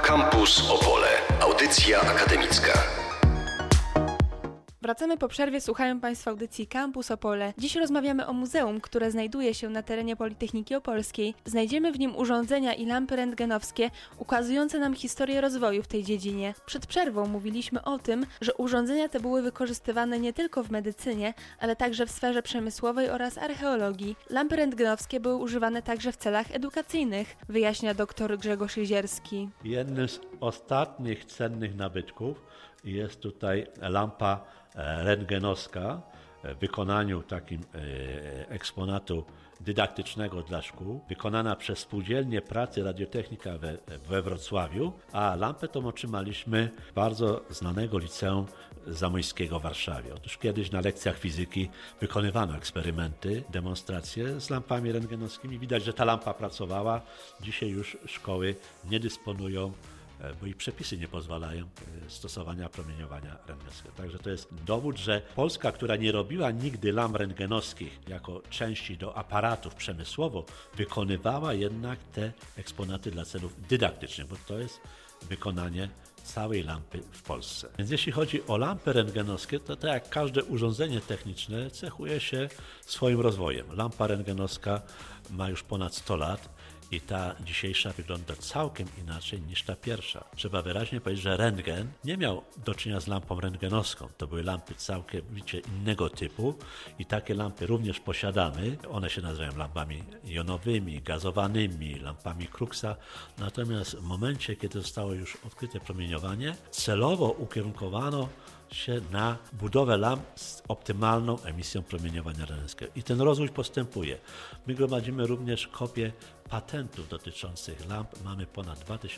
Campus Opole. Audycja akademicka. Wracamy po przerwie, słuchają Państwo audycji Campus Opole. Dziś rozmawiamy o muzeum, które znajduje się na terenie Politechniki Opolskiej. Znajdziemy w nim urządzenia i lampy rentgenowskie ukazujące nam historię rozwoju w tej dziedzinie. Przed przerwą mówiliśmy o tym, że urządzenia te były wykorzystywane nie tylko w medycynie, ale także w sferze przemysłowej oraz archeologii. Lampy rentgenowskie były używane także w celach edukacyjnych, wyjaśnia dr Grzegorz Jezierski. Jednym z ostatnich cennych nabytków jest tutaj lampa rentgenowska w wykonaniu takim eksponatu dydaktycznego dla szkół, wykonana przez Spółdzielnię Pracy Radiotechnika we Wrocławiu, a lampę tą otrzymaliśmy bardzo znanego liceum zamojskiego w Warszawie. Otóż kiedyś na lekcjach fizyki wykonywano eksperymenty, demonstracje z lampami rentgenowskimi. Widać, że ta lampa pracowała. Dzisiaj już szkoły nie dysponują, bo i przepisy nie pozwalają stosowania promieniowania rentgenowskiego. Także to jest dowód, że Polska, która nie robiła nigdy lamp rentgenowskich jako części do aparatów przemysłowo, wykonywała jednak te eksponaty dla celów dydaktycznych, bo to jest wykonanie całej lampy w Polsce. Więc jeśli chodzi o lampy rentgenowskie, to tak jak każde urządzenie techniczne cechuje się swoim rozwojem. Lampa rentgenowska ma już ponad 100 lat. I ta dzisiejsza wygląda całkiem inaczej niż ta pierwsza. Trzeba wyraźnie powiedzieć, że rentgen nie miał do czynienia z lampą rentgenowską. To były lampy całkowicie innego typu i takie lampy również posiadamy. One się nazywają lampami jonowymi, gazowanymi, lampami Kruxa. Natomiast w momencie, kiedy zostało już odkryte promieniowanie, celowo ukierunkowano się na budowę lamp z optymalną emisją promieniowania rentgenowskiego. I ten rozwój postępuje. My gromadzimy również kopie patentów dotyczących lamp. Mamy ponad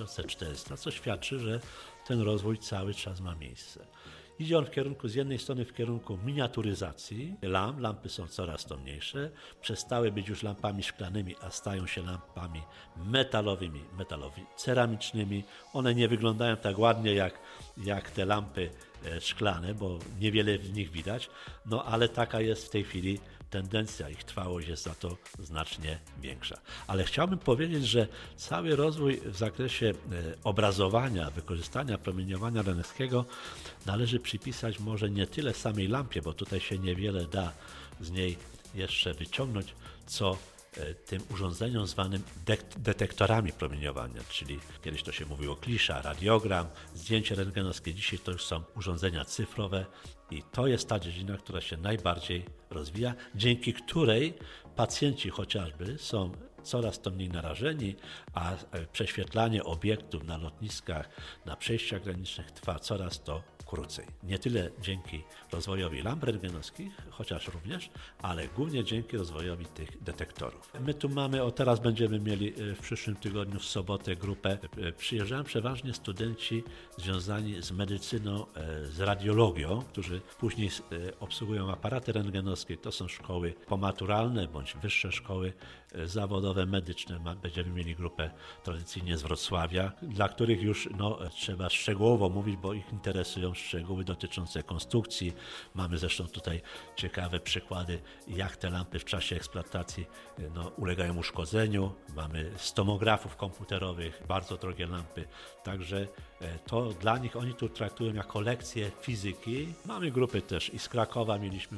2400, co świadczy, że ten rozwój cały czas ma miejsce. Idzie on z jednej strony w kierunku miniaturyzacji lamp. Lampy są coraz to mniejsze. Przestały być już lampami szklanymi, a stają się lampami metalowymi, ceramicznymi. One nie wyglądają tak ładnie jak te lampy szklane, bo niewiele w nich widać, no ale taka jest w tej chwili tendencja, ich trwałość jest za to znacznie większa. Ale chciałbym powiedzieć, że cały rozwój w zakresie obrazowania, wykorzystania promieniowania rentgenowskiego należy przypisać może nie tyle samej lampie, bo tutaj się niewiele da z niej jeszcze wyciągnąć, co tym urządzeniom zwanym detektorami promieniowania, czyli kiedyś to się mówiło klisza, radiogram, zdjęcie rentgenowskie, dzisiaj to już są urządzenia cyfrowe i to jest ta dziedzina, która się najbardziej rozwija, dzięki której pacjenci chociażby są coraz to mniej narażeni, a prześwietlanie obiektów na lotniskach, na przejściach granicznych trwa coraz to krócej. Nie tyle dzięki rozwojowi lamp rentgenowskich, chociaż również, ale głównie dzięki rozwojowi tych detektorów. My tu mamy, teraz będziemy mieli w przyszłym tygodniu w sobotę grupę. Przyjeżdżają przeważnie studenci związani z medycyną, z radiologią, którzy później obsługują aparaty rentgenowskie. To są szkoły pomaturalne bądź wyższe szkoły zawodowe, medyczne. Będziemy mieli grupę tradycyjnie z Wrocławia, dla których już trzeba szczegółowo mówić, bo ich interesują szczegóły dotyczące konstrukcji. Mamy zresztą tutaj ciekawe przykłady, jak te lampy w czasie eksploatacji ulegają uszkodzeniu. Mamy z tomografów komputerowych, bardzo drogie lampy. Także to dla nich, oni tu traktują jako lekcje fizyki. Mamy grupy też i z Krakowa mieliśmy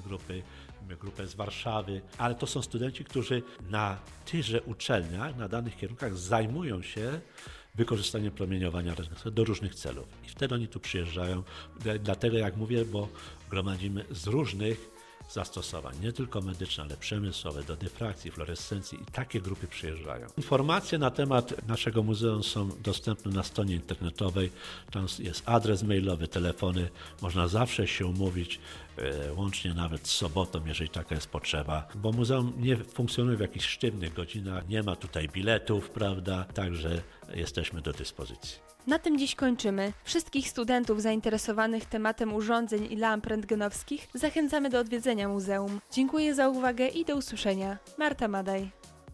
grupę z Warszawy, ale to są studenci, którzy na tychże uczelniach, na danych kierunkach zajmują się wykorzystaniem promieniowania rentgenowskiego do różnych celów. I wtedy oni tu przyjeżdżają. Dlatego, jak mówię, bo gromadzimy z różnych zastosowań, nie tylko medyczne, ale przemysłowe, do dyfrakcji, fluorescencji i takie grupy przyjeżdżają. Informacje na temat naszego muzeum są dostępne na stronie internetowej. Tam jest adres mailowy, telefony. Można zawsze się umówić, łącznie nawet z sobotą, jeżeli taka jest potrzeba, bo muzeum nie funkcjonuje w jakichś sztywnych godzinach, nie ma tutaj biletów, prawda, także jesteśmy do dyspozycji. Na tym dziś kończymy. Wszystkich studentów zainteresowanych tematem urządzeń i lamp rentgenowskich zachęcamy do odwiedzenia muzeum. Dziękuję za uwagę i do usłyszenia. Marta Madaj.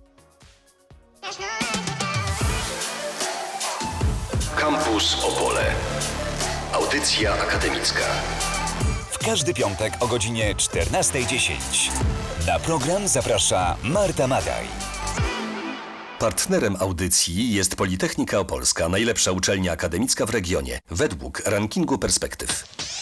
Campus Opole. Audycja akademicka. W każdy piątek o godzinie 14:10. Na program zaprasza Marta Madaj. Partnerem audycji jest Politechnika Opolska, najlepsza uczelnia akademicka w regionie, według rankingu Perspektyw.